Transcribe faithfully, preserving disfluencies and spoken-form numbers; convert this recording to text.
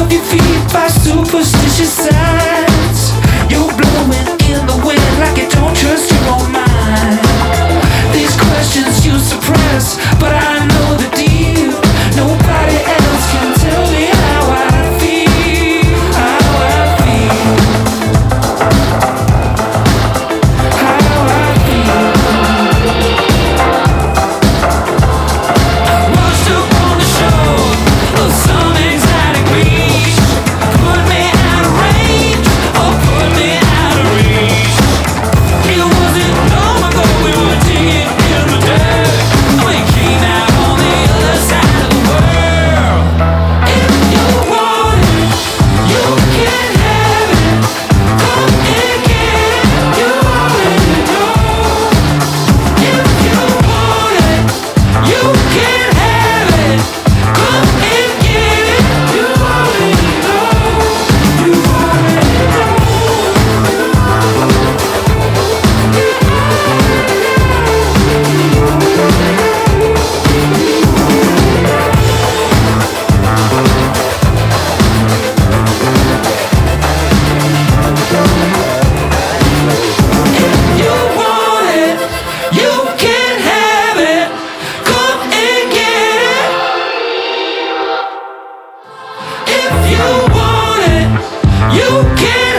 your feet by superstitious signs. You're blowing in the wind like you don't trust your own mind. These questions you suppress, but I know the deal. Nobody else can tell me how I feel, how I feel, how I feel. I washed up on the shore of some exotic beach. Put me out of range, or put me out of reach. It wasn't long ago we were digging in the dirt. We came out on the other side of the world. If you want it, you can have it. Come and get it. You already know. If you want it, you can have it. Come and get it. You already know. You you want it, you can have it. Come and get it. If you want it, you can